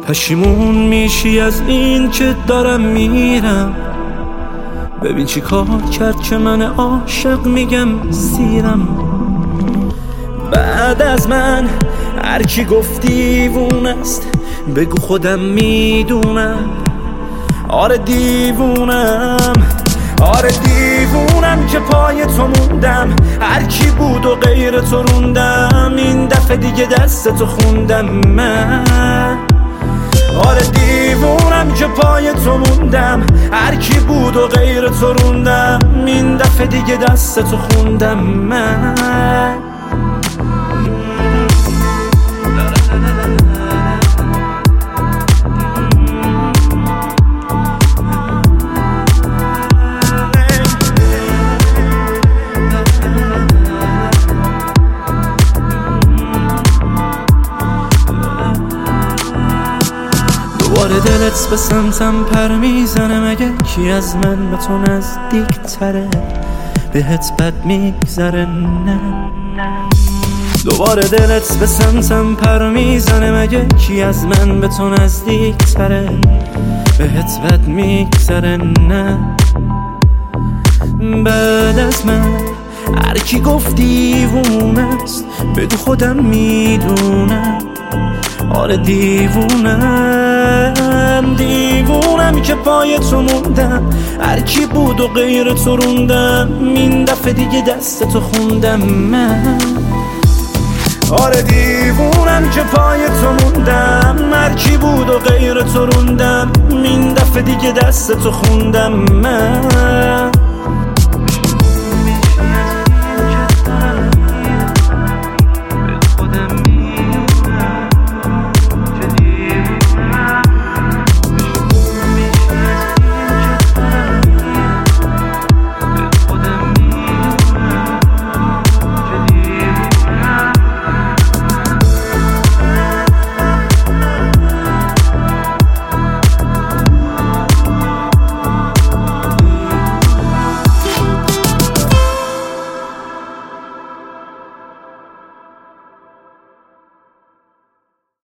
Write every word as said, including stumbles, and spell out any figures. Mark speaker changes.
Speaker 1: پشیمون میشی از این که دارم میرم. ببین چی کار کرد که من عاشق میگم سیرم. بعد از من هر کی گفت دیوونه است، بگو خودم میدونم. آره دیوونم، آره دیوونم که پای تو موندم. هر کی بود و غیر تو روندم، این دفعه دیگه دست تو خوندم من. آره دیوونم که پای تو موندم. هر کی بود و غیر تو روندم، این دفعه دیگه دست تو خوندم من. دوباره دلت به سمتم پر میزنه، مگه کی از من به تو نزدیک تره؟ بهت بد میگذره نه؟ دوباره دلت به سمتم پر میزنه، مگه کی از من به تو نزدیک تره؟ بهت بد میگذره نه؟ بعد از من هر کی گفت دیوونه است، بگو خودم میدونم. آره دیوونم، دیوونم که پای تو موندم. هر کی بود و غیر تو روندم، این دفعه دیگه دست تو خوندم من. آره دیوونم که پای تو موندم. هر کی بود و غیر تو روندم، این دفعه دیگه دست تو خوندم من.